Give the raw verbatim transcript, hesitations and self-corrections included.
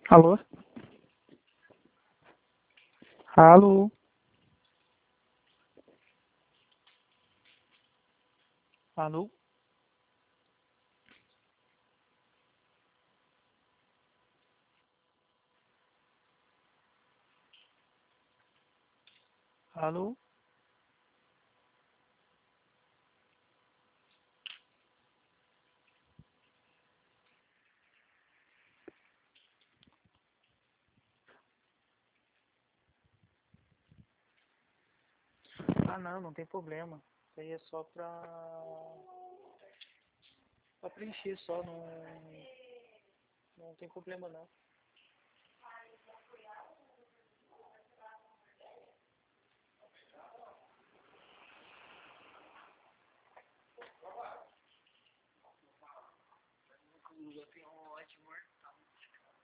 Alô? Alô? Alô? Alô? Ah, não, não tem problema. Isso aí é só pra, pra preencher só, não, não tem problema não.